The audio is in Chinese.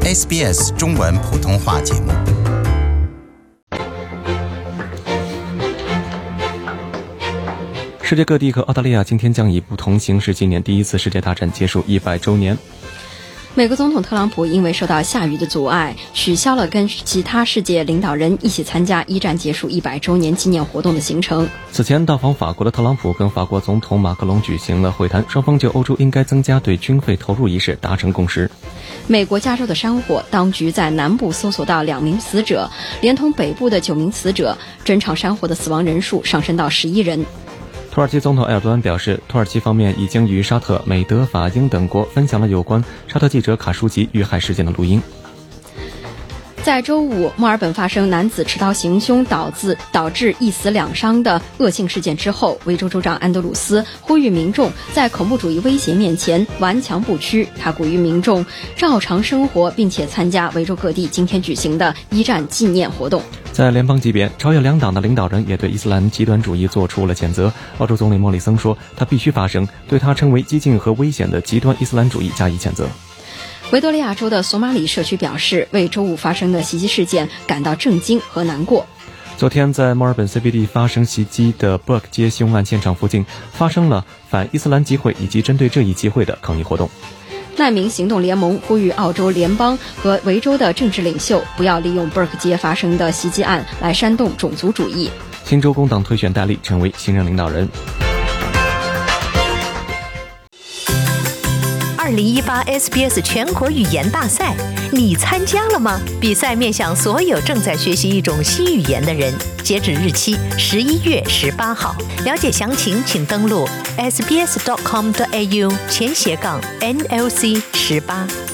SBS 中文普通话节目。 世界各地和澳大利亚今天将以不同形式纪念第一次世界大战结束100周年。 美国总统特朗普因为受到下雨的阻碍，取消了跟其他世界领导人一起参加一战结束100周年纪念活动的行程。 此前到访法国的特朗普跟法国总统马克龙举行了会谈，双方就欧洲应该增加对军费投入一事达成共识。 美国加州的山火，当局在南部搜索到2名死者，连同北部的9名死者，整场山火的死亡人数上升到11人。 土耳其总统埃尔多安表示，土耳其方面已经与沙特、美、德、法、英等国分享了有关沙特记者卡舒吉遇害事件的录音。 在周五，墨尔本发生男子持刀行凶导致1死2伤的恶性事件之后，维州州长安德鲁斯呼吁民众在恐怖主义威胁面前顽强不屈。他鼓励民众照常生活，并且参加维州各地今天举行的一战纪念活动。 在联邦级别，朝野两党的领导人也对伊斯兰极端主义做出了谴责。澳洲总理莫里森说，他必须发声，对他称为激进和危险的极端伊斯兰主义加以谴责。 维多利亚州的索马里社区表示，为周五发生的袭击事件感到震惊和难过。 昨天在墨尔本 CBD 发生袭击的 Burke 街凶案现场附近发生了反伊斯兰集会以及针对这一集会的抗议活动。 难民行动联盟呼吁澳洲联邦和维州的政治领袖不要利用 Burke 街发生的袭击案来煽动种族主义。 新州工党推选戴利成为新任领导人。 2018 SBS 全国语言大赛，你参加了吗？比赛面向所有正在学习一种新语言的人，截止日期11月18号。了解详情请登录 sbs.com.au/NLC18。